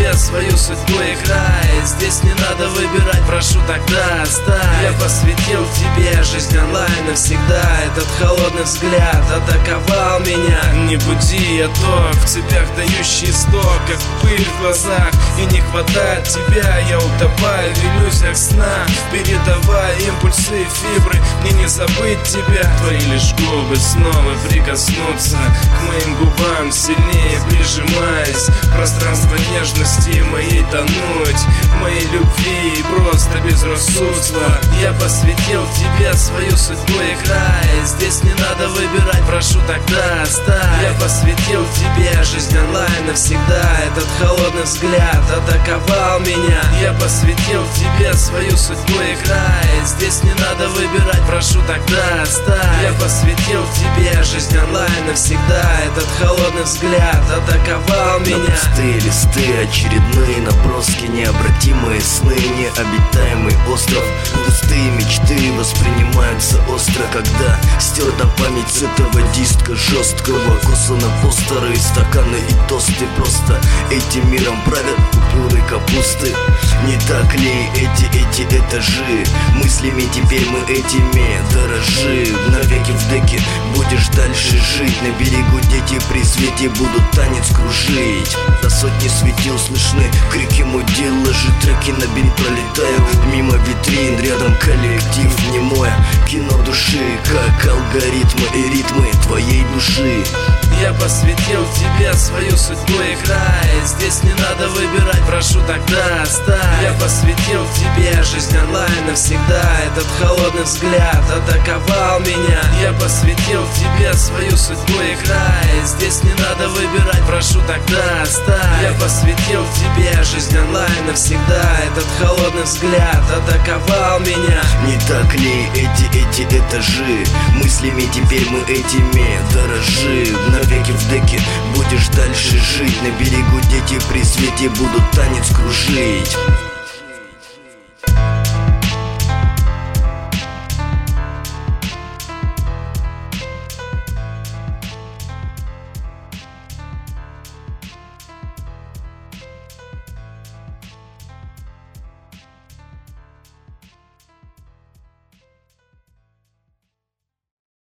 тебе свою судьбу, играй. Здесь не надо выбирать, прошу, тогда оставь. Я посвятил тебе жизнь онлайн навсегда. Этот холодный взгляд атаковал меня. Не буди, я ток в цепях, дающий исток, как пыль в глазах. И не хватает тебя, я утопаю в иллюзиях сна, передавая импульсы и фибры. Мне не забыть тебя. Твои лишь губы снова прикоснуться к моим губам, сильнее прижимаясь. Пространство нежности моей тонуть, в моей любви и просто безрассудства. Я посвятил тебе свою судьбу, играй. Здесь не надо выбирать, прошу, тогда оставь. Я посвятил тебе жизнь онлайн навсегда. Этот холодный взгляд атаковал меня. Я посвятил тебе свою судьбу, играй. Здесь не надо выбирать, прошу, тогда оставь. Я посвятил тебе жизнь онлайн навсегда. Этот холодный взгляд атаковал меня. На пустые листы очередные наброски, необратимые сны, необитаемый остров. Пустые мечты воспринимаются остро, когда стерта память с этого диска жесткого. Курсы на постеры, стаканы и тосты. Просто этим миром правят купюры капусты. Не так ли эти этажи? Мыслями теперь мы этими дорожи. Навеки в деке будешь дальше жить. На берегу дети при свете будут танец кружить. До сотни светил слышны крики мудила же. Треки на бит пролетаю мимо витрин. Рядом коллектив немое кино души, как алгоритмы и ритмы твоей души. Я посвятил тебе свою судьбу, играй. Здесь не надо выбирать, прошу, тогда оставь. Я посвятил тебе жизнь онлайн навсегда. Этот холодный взгляд атаковал меня. Я посвятил тебе свою судьбу, играй. Здесь не надо выбирать, прошу, тогда оставь. Я посвятил тебе жизнь онлайн навсегда. Этот холодный взгляд атаковал меня. Не так ли эти этажи? Мыслями теперь мы этими дорожи. Навеки в деке будешь дальше жить. На берегу дети при свете будут танец кружить.